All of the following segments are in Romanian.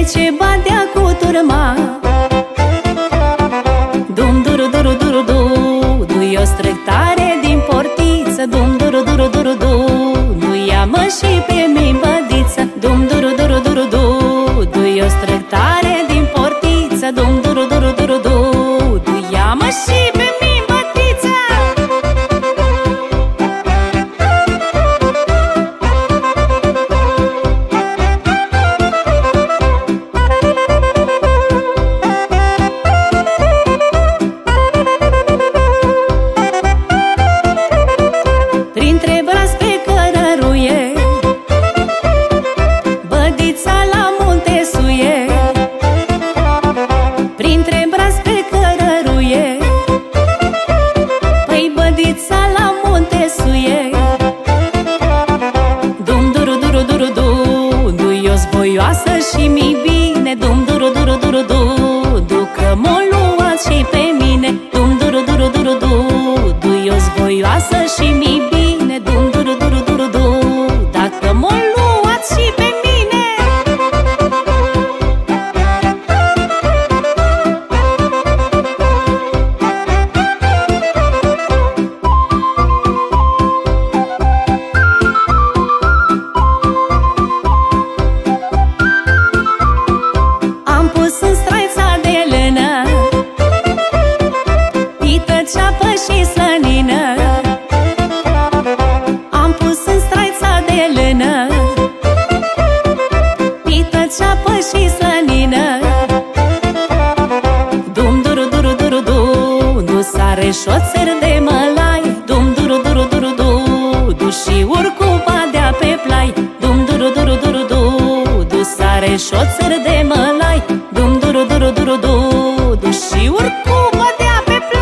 ce badea cu turma. Dum duru duru duru du, du eu strec tare din portiță. Dum duru duru duru du, du ia-mă și pe mine bădiță. Dum duru duru duru du, du eu strec tare din portiță. Dum duru duru duru du, du ia-mă și pe mine bădiță. Printre brazi pe cărăruie, bădița la munte suie. Printre brazi pe cărăruie, păi bădița la munte suie. Dum duru duru duru du, du eu-s voioasă și mi bine. Dum duru duru duru du, du că m-o luat și pe mine. Dum duru duru duru du, du eu-s voioasă și mi bine. Dum duru duru duru du, dacă m-o luat și pe mine. Am pus în straița de lână pită, ceapă și slănină. Am pus în straița de lână pită, ceapă și slănină. Dum duru duru duru du, du sare șoțăr de mălai. Dum duru duru duru du, du și urc cu badea pe plai. Dum duru duru duru du, du sare șoțăr de mălai. Dum duru duru duru du, du și urc cu badea pe plai.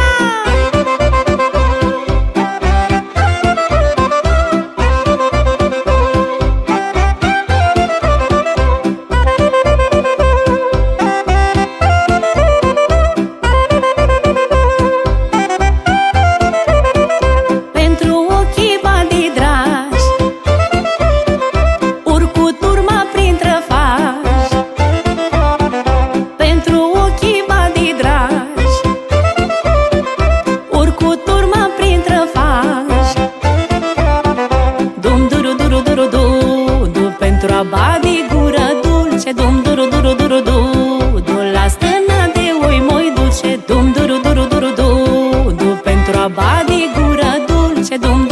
Pentru ochii badii dragi, urc cu turma printre fași. Pentru ochii badii dragi, urc cu turma printre fași. Dum duru duru duru du, du pentru a badii gură dulce. Dum duru duru duru du, du la stână de oi moi duce. Dum duru duru duru du, du pentru a badii gură dulce. Dum